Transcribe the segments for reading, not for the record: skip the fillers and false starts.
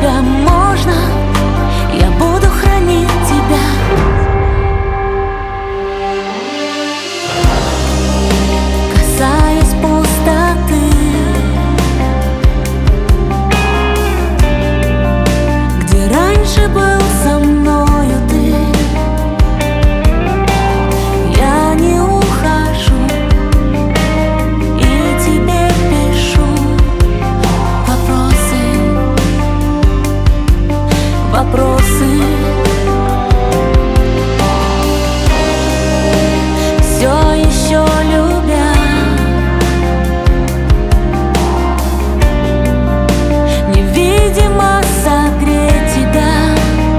тебя можно, я буду хранить тебя. Касаясь пустоты, где раньше был со мною ты, я не ухожу и тебе пишу вопросы. Все еще любя, невидимо согреть тебя,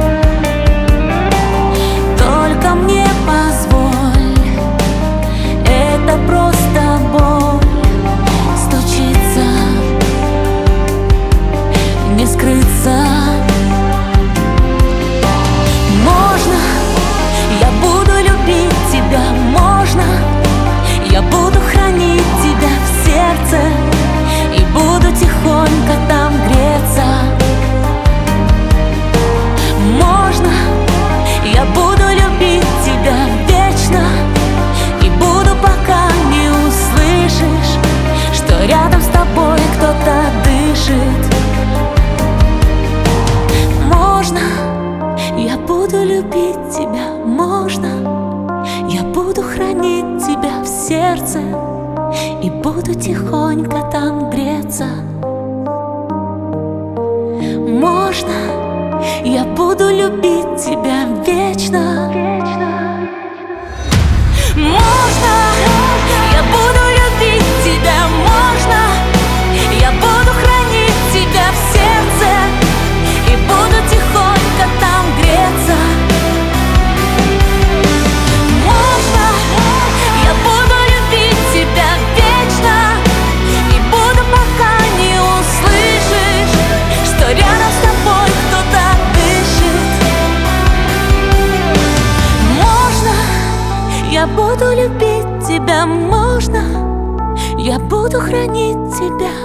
только мне позволь, это просто боль, стучится, не скрыться. Можно, я буду любить тебя, можно, я буду хранить тебя в сердце и буду тихонько там греться. Можно, я буду любить тебя вечно и буду, пока не услышишь, что рядом с тобой кто-то дышит. Можно, я буду любить тебя, можно, я буду хранить тебя в сердце и буду тихонько там греться. Можно, я буду любить тебя вечно. Можно, я буду любить тебя, можно, я буду хранить тебя в сердце и буду тихонько там греться. Можно, я буду любить тебя вечно и буду, пока не услышишь, что рядом с тобой кто-то дышит. Можно, я буду любить тебя, можно, я буду хранить тебя.